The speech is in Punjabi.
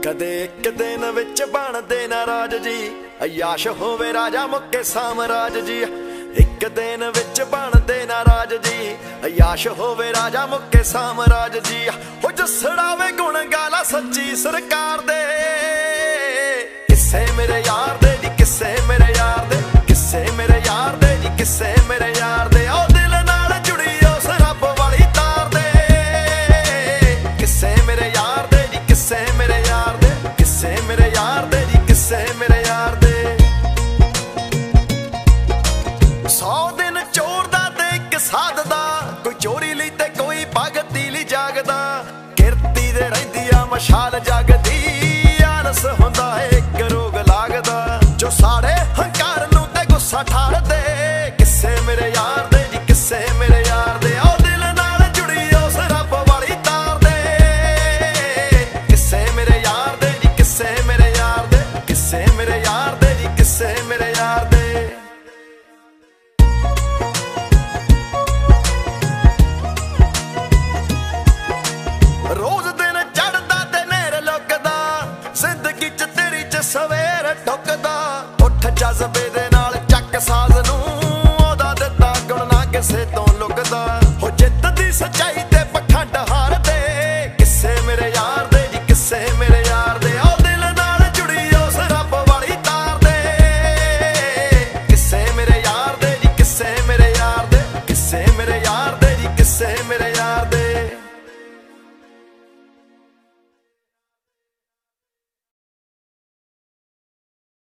ਕਦੇ ਇੱਕ ਦਿਨ ਵਿੱਚ ਬਣਦੇ ਨਾ ਰਾਜ ਜੀ, ਅਯਾਸ਼ ਹੋਵੇ ਰਾਜਾ ਮੁੱਕੇ ਸਾਮਰਾਜ ਜੀ। ਇੱਕ ਦਿਨ ਵਿੱਚ ਬਣਦੇ ਨਾ ਰਾਜ ਜੀ, ਅਯਾਸ਼ ਹੋਵੇ ਰਾਜਾ ਮੁੱਕੇ ਸਾਮਰਾਜ ਜੀ। ਹੋ ਜਸੜਾਵੇ ਗੁਣ ਗਾਲਾ ਸੱਚੀ ਸਰਕਾਰ ਦੇ, ਕਿੱਸੇ ਮੇਰੇ ਯਾਰ ਦੇ ਜੀ, ਕਿੱਸੇ ਮੇਰੇ ਯਾਰ ਦੇ, ਕਿੱਸੇ ਮੇਰੇ ਯਾਰ ਦੇ ਜੀ, ਕਿੱਸੇ ਮੇਰੇ ਯਾਰ ਦੇ। ਉਹ ਦਿਲ ਨਾਲ ਜੁੜੀ ਉਸ ਰੱਬ ਵਾਲੀ ਤਾਰ ਦੇ, ਕਿੱਸੇ ਮੇਰੇ ਯਾਰ ਦੇ ਜੀ, ਕਿੱਸੇ ਮੇਰੇ ਯਾਰ ਦੇ, ਕਿੱਸੇ ਮੇਰੇ ਯਾਰ ਦੇ ਜੀ, ਕਿੱਸੇ ਮੇਰੇ ਯਾਰ ਦੇ। 100 ਦਿਨ ਚੋਰ ਦਾ ਤੇ ਇੱਕ ਸਾਧ ਦਾ, ਕੋਈ ਚੋਰੀ ਲਈ ਤੇ ਕੋਈ ਭਗਤੀ ਲਈ ਜਾਗਦਾ। ਕਿਰਤੀ ਦੇ ਰਹਿੰਦੀ ਆ ਮਸ਼ਾਲ ਜਗਦੀ, ਆਲਸ ਹੁੰਦਾ ਏ ਇੱਕ ਰੋਗ ਲੱਗਦਾ, ਜੋ ਸਾੜੇ ਹੰਕਾਰ ਨੂੰ ਤੇ ਗੁੱਸਾ ਠਾਰਦੇ। ਕਿੱਸੇ ਮੇਰੇ ਯਾਰ ਦੇ ਜੀ, ਕਿੱਸੇ ਮੇਰੇ ਯਾਰ ਦੇ। ਉਹ ਦਿਲ ਨਾਲ ਜੁੜੀ ਉਸ ਰੱਬ ਵਾਲੀ ਤਾਰ ਦੇ, ਕਿੱਸੇ ਮੇਰੇ ਯਾਰ ਦੇ ਜੀ, ਕਿੱਸੇ ਮੇਰੇ ਯਾਰ ਦੇ, ਕਿੱਸੇ ਮੇਰੇ ਯਾਰ ਦੇ ਜੀ, ਕਿੱਸੇ ਮੇਰੇ ਯਾਰ ਦੇ। ਰੋਜ਼ ਦਿਨ ਚੜ੍ਹਦਾ ਤੇ ਨੇਰ ਲੁਕਦਾ, ਜ਼ਿੰਦਗੀ ਚ ਤੇਰੀ ਚ ਸਵੇਰ ਢੁੱਕਦਾ। ਉੱਠ ਜਜ਼ਬੇ ਦੇ ਨਾਲ ਚੱਕ ਸਾਜ਼ ਨੂੰ, ਉਹਦਾ ਦਿੱਤਾ ਗੁਣ ਨਾ ਕਿਸੇ ਤੋਂ